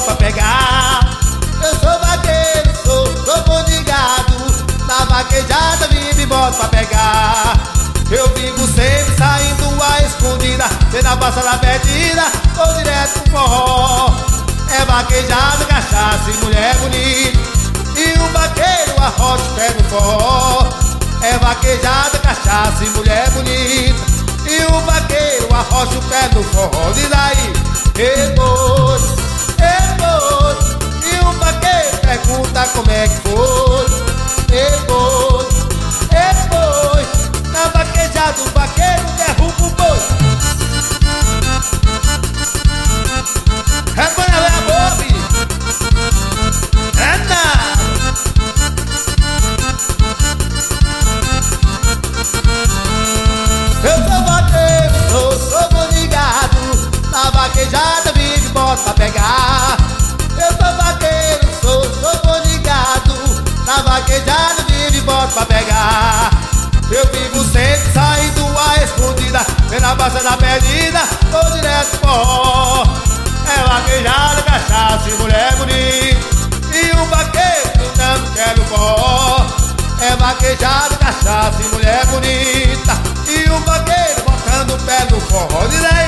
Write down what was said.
pra pegar. Eu sou vaqueiro, sou bom de gado. Na vaquejada vivo e boto pra pegar. Eu vivo sempre saindo a escondida, vendo a balsa da perdida, vou direto pro forró. É vaquejada, cachaça e mulher bonita, e o vaqueiro arrocha o pé no forró. É vaquejada, cachaça e mulher bonita, e o vaqueiro arrocha o pé no forró. Diz aí, ei boi, e o vaqueiro pergunta como é que foi. Ei boi, na vaquejada o vaqueiro derruba o boi. Repõe a velha bobe, é nada. Eu sou vaqueiro, sou bom de gado. Na vaquejada vive e bota pra pegar. Eu sou vaqueiro, sou bom de gado. Na vaquejada vive e bota pra pegar. Eu vivo sempre saindo a escondida, vendo a balsa da perdida, vou direto pro forró. É vaquejada, cachaça e mulher bonita, e o vaqueiro dando pé no forró. É vaquejada, cachaça e mulher bonita, e o vaqueiro botando o pé no forró. Diz aí.